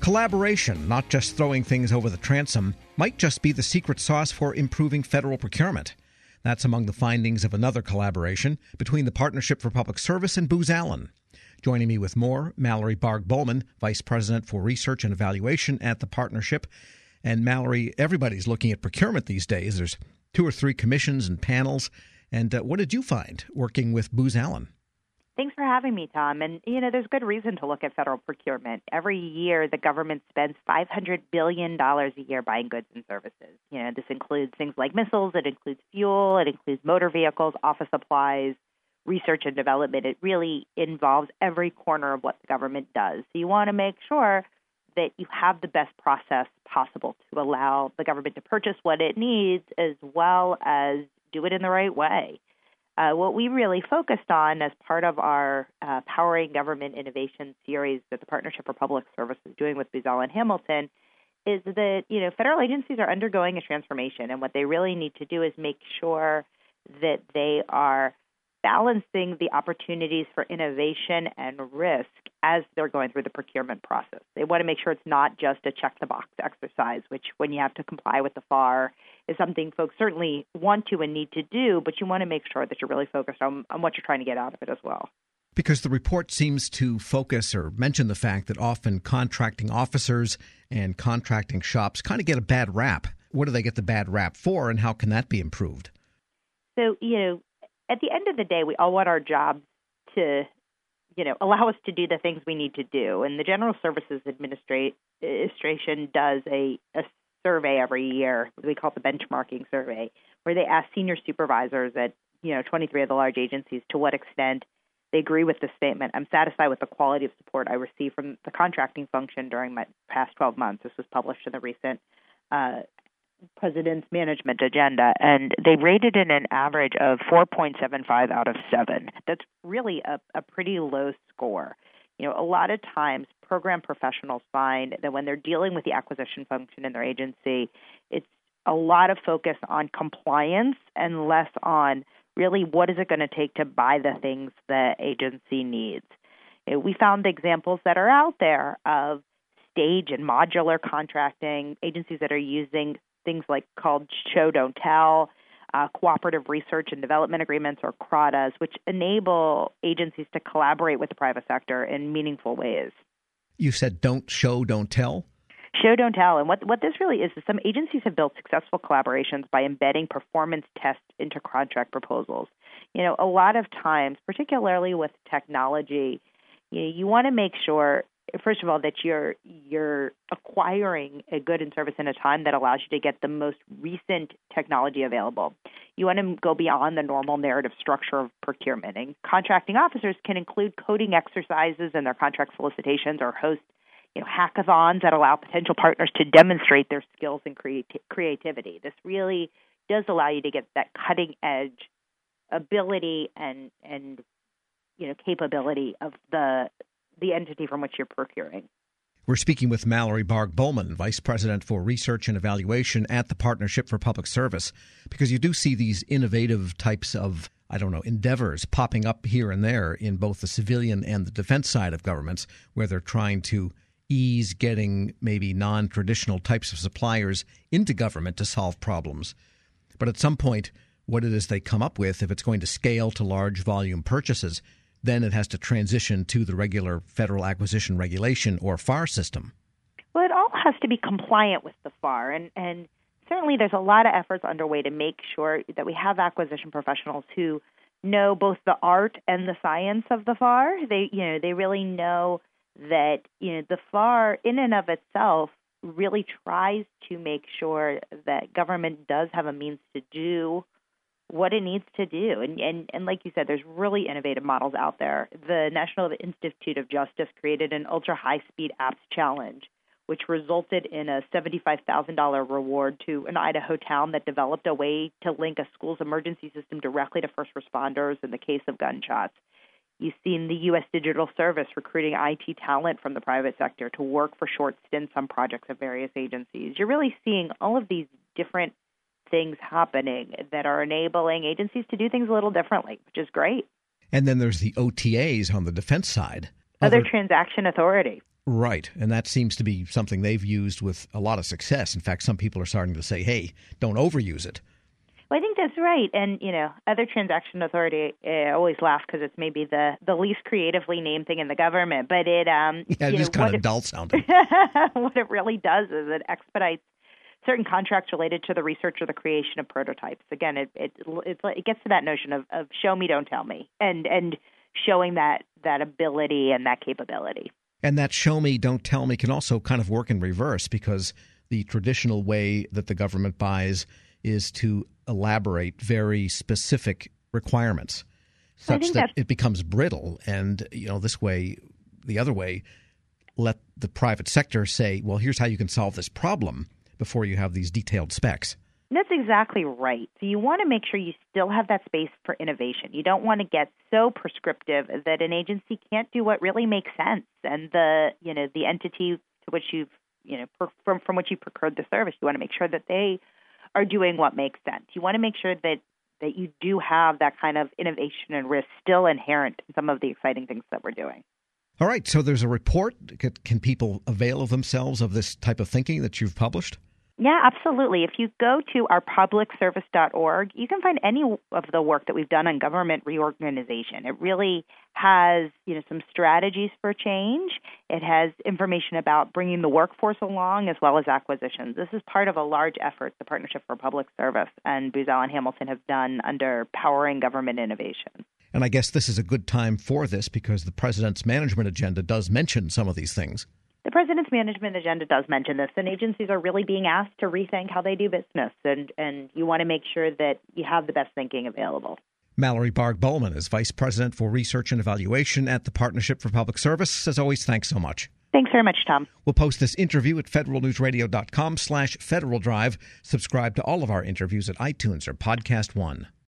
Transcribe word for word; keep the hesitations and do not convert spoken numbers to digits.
Collaboration, not just throwing things over the transom, might just be the secret sauce for improving federal procurement. That's among the findings of another collaboration between the Partnership for Public Service and Booz Allen. Joining me with more, Mallory Barg-Bowman, Vice President for Research and Evaluation at the Partnership. And Mallory, everybody's looking at procurement these days. There's two or three commissions and panels. And uh, what did you find working with Booz Allen? Thanks for having me, Tom. And, you know, there's good reason to look at federal procurement. Every year, the government spends five hundred billion dollars a year buying goods and services. You know, this includes things like missiles, it includes fuel, it includes motor vehicles, office supplies, research and development. It really involves every corner of what the government does. So you want to make sure that you have the best process possible to allow the government to purchase what it needs as well as do it in the right way. Uh, what we really focused on as part of our uh, Powering Government Innovation series that the Partnership for Public Service is doing with Booz Allen Hamilton is that, you know, federal agencies are undergoing a transformation, and what they really need to do is make sure that they are balancing the opportunities for innovation and risk as they're going through the procurement process. They want to make sure it's not just a check-the-box exercise, which when you have to comply with the F A R is something folks certainly want to and need to do, but you want to make sure that you're really focused on, on what you're trying to get out of it as well. Because the report seems to focus or mention the fact that often contracting officers and contracting shops kind of get a bad rap. What do they get the bad rap for, and how can that be improved? So, you know, at the end of the day, we all want our jobs to, you know, allow us to do the things we need to do. And the General Services Administration does a, a survey every year. We call it the benchmarking survey, where they ask senior supervisors at, you know, twenty-three of the large agencies to what extent they agree with the statement. I'm satisfied with the quality of support I receive from the contracting function during my past twelve months. This was published in the recent uh, President's Management Agenda, and they rated it an average of four point seven five out of seven. That's really a, a pretty low score. You know, a lot of times program professionals find that when they're dealing with the acquisition function in their agency, it's a lot of focus on compliance and less on really what is it going to take to buy the things the agency needs. You know, we found examples that are out there of stage and modular contracting, agencies that are using things like called show, don't tell, uh, cooperative research and development agreements, or C R A D As, which enable agencies to collaborate with the private sector in meaningful ways. You said don't show, don't tell? Show, don't tell. And what, what this really is is some agencies have built successful collaborations by embedding performance tests into contract proposals. You know, a lot of times, particularly with technology, you know, you want to make sure, first of all, that you're you're acquiring a good and service in a time that allows you to get the most recent technology available. You want to go beyond the normal narrative structure of procurement. And contracting officers can include coding exercises in their contract solicitations or host, you know, hackathons that allow potential partners to demonstrate their skills and creati- creativity. This really does allow you to get that cutting edge ability and and you know capability of the the entity from which you're procuring. We're speaking with Mallory Barg-Bowman, Vice President for Research and Evaluation at the Partnership for Public Service, because you do see these innovative types of, I don't know, endeavors popping up here and there in both the civilian and the defense side of governments, where they're trying to ease getting maybe non-traditional types of suppliers into government to solve problems. But at some point, what it is they come up with, if it's going to scale to large volume purchases, then it has to transition to the regular Federal Acquisition Regulation, or F A R system. Well, it all has to be compliant with the F A R, and, and certainly there's a lot of efforts underway to make sure that we have acquisition professionals who know both the art and the science of the F A R. They, you know, they really know that, you know, the F A R in and of itself really tries to make sure that government does have a means to do what it needs to do. And, and and like you said, there's really innovative models out there. The National Institute of Justice created an ultra-high-speed apps challenge, which resulted in a seventy-five thousand dollars reward to an Idaho town that developed a way to link a school's emergency system directly to first responders in the case of gunshots. You've seen the U S Digital Service recruiting I T talent from the private sector to work for short stints on projects of various agencies. You're really seeing all of these different things happening that are enabling agencies to do things a little differently, which is great. And then there's the O T As on the defense side. Other, Other transaction authority. Right. And that seems to be something they've used with a lot of success. In fact, some people are starting to say, hey, don't overuse it. Well, I think that's right. And, you know, other transaction authority, I always laugh because it's maybe the, the least creatively named thing in the government. But it, um, yeah, it you is know, kind of dull sounding. What it really does is it expedites certain contracts related to the research or the creation of prototypes. Again, it it it, it gets to that notion of, of show me, don't tell me, and and showing that that ability and that capability. And that show me, don't tell me can also kind of work in reverse, because the traditional way that the government buys is to elaborate very specific requirements such that it becomes brittle. And, you know, this way, the other way, let the private sector say, well, here's how you can solve this problem before you have these detailed specs. That's exactly right. So you want to make sure you still have that space for innovation. You don't want to get so prescriptive that an agency can't do what really makes sense. And the, you know, the entity to which you've, you know, per, from, from which you procured the service, you want to make sure that they are doing what makes sense. You want to make sure that, that you do have that kind of innovation and risk still inherent in some of the exciting things that we're doing. All right. So there's a report. Can people avail of themselves of this type of thinking that you've published? Yeah, absolutely. If you go to our public service dot org, you can find any of the work that we've done on government reorganization. It really has, you know, some strategies for change. It has information about bringing the workforce along as well as acquisitions. This is part of a large effort the Partnership for Public Service and Booz Allen Hamilton have done under Powering Government Innovation. And I guess this is a good time for this because the president's management agenda does mention some of these things. The president's management agenda does mention this, and agencies are really being asked to rethink how they do business, and, and you want to make sure that you have the best thinking available. Mallory Barg Bowman is Vice President for Research and Evaluation at the Partnership for Public Service. As always, thanks so much. Thanks very much, Tom. We'll post this interview at federalnewsradio.com slash Federal Drive. Subscribe to all of our interviews at iTunes or Podcast One.